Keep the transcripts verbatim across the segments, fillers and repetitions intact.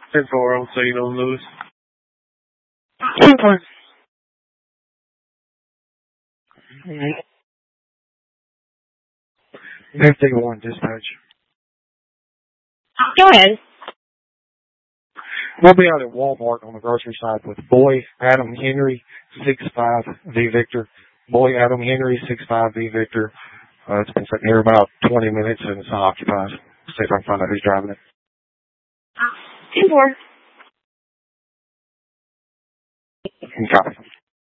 ten four on scene on Lewis. ten four. fifty-one dispatch. Go ahead. We'll be out at Walmart on the grocery side with Boy Adam Henry, six five V Victor. Boy Adam Henry, six five V Victor. Uh, it's been sitting here about twenty minutes and it's not occupied. See if I can find out who's driving it. ten four. Copy.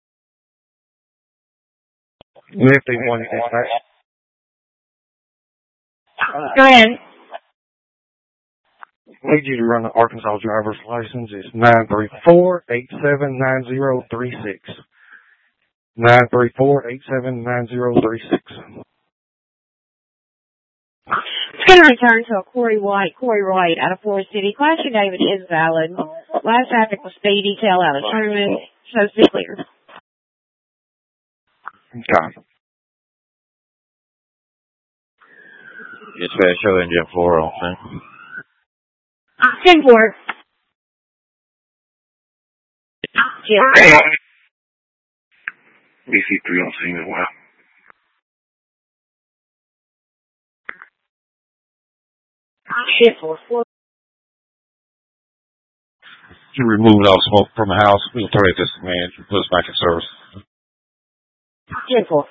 fifty-one dispatch. Go ahead. Need you to run the Arkansas driver's license. It's nine three four, eight seven nine zero three six. nine three four, eight seven nine zero three six. It's going to return to a Corey White, Corey Wright out of Forest City. Class your David is valid. Last traffic was speed detail out of Truman. So it's clear. Okay. Dispatch, show engine four on scene. ten four. Yeah. B C three on scene as well. Shit for four. You removed all smoke from the house. We'll terminate this command. Put us back in service. ten four.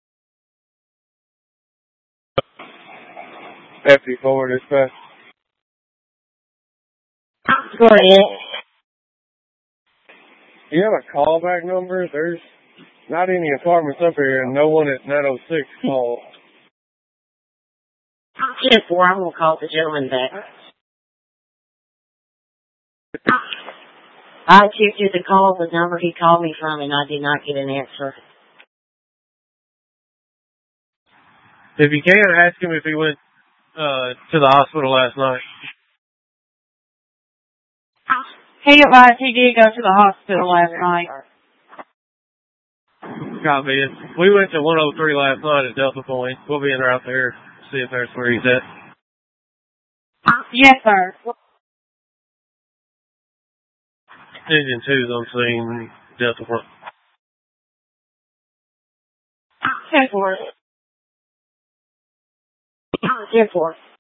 fifty-four dispatch. Go ahead. You have a callback number? There's not any apartments up here and no one at nine oh six called. ten four. I'm going to call the gentleman back. I attempted to call the number he called me from and I did not get an answer. If you can, ask him if he went uh, to the hospital last night. He advised he did go to the hospital last night. Copy it. We went to one oh three last night at Delta Point. We'll be in right there. See if that's where he's at. Yes, sir. Engine two's on scene. Delta Point. ten four. ten four.